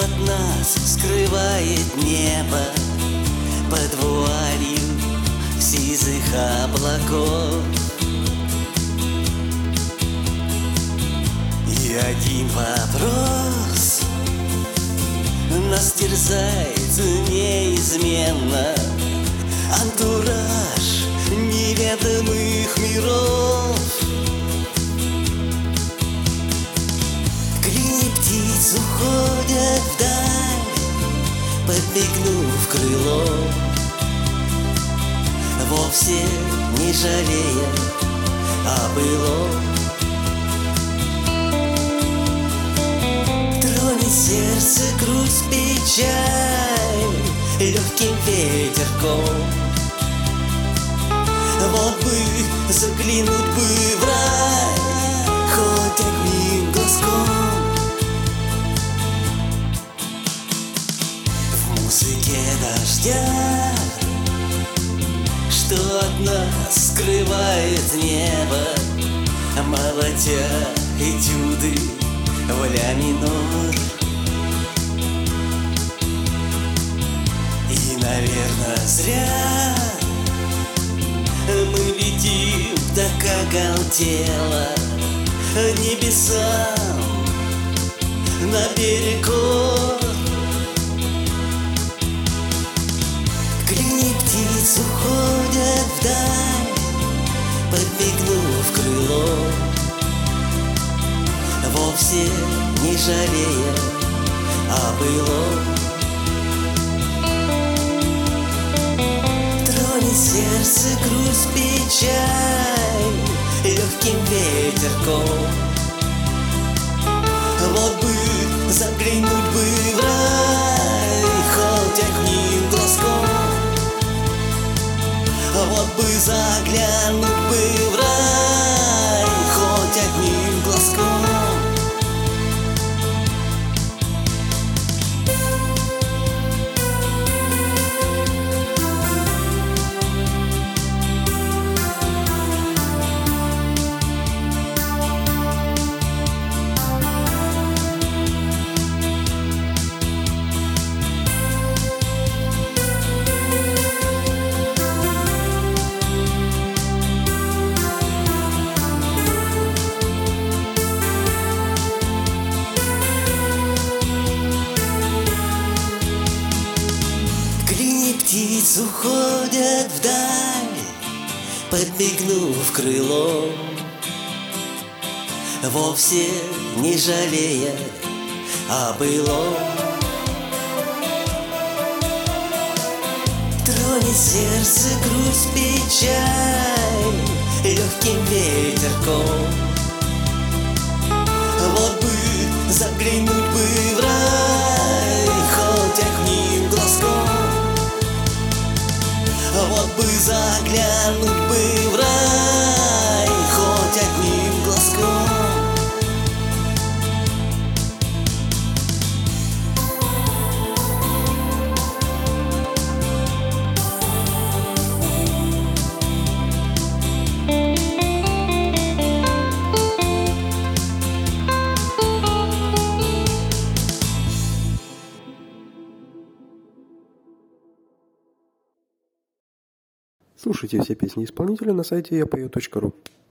от нас скрывает небо под вуалью сизых облаков. И один вопрос нас терзает неизменно: антураж неведомых миров. Клини птиц уходят вдаль, подмигнув крылом, вовсе не жалея о былом. Тронет сердце грусть, печаль легким ветерком. Вот бы заглянуть бы в рай, хоть одним глазком. В музыке дождя, что от нас скрывает небо, молотя этюды в ля минор. И, наверное, зря мы летим так оголтело небесам на берег гор. Клини птиц уходят вдаль, подмигнув крылом, вовсе не жалея о былом. Тронет сердце грусть, печаль легким ветерком. Вот бы заглянуть бы в рай, хоть одним глазком. Вот бы заглянуть бы в рай, хоть одним глазком. Птиц уходят вдаль, подмигнув крылом, вовсе не жалея о былом. Тронет сердце грусть, печаль легким ветерком. Вот бы заглянуть бы в рай, хоть одним глазком. Вот бы заглянуть бы в рай, хоть одним глазком. Слушайте все песни исполнителя на сайте yapою.ru.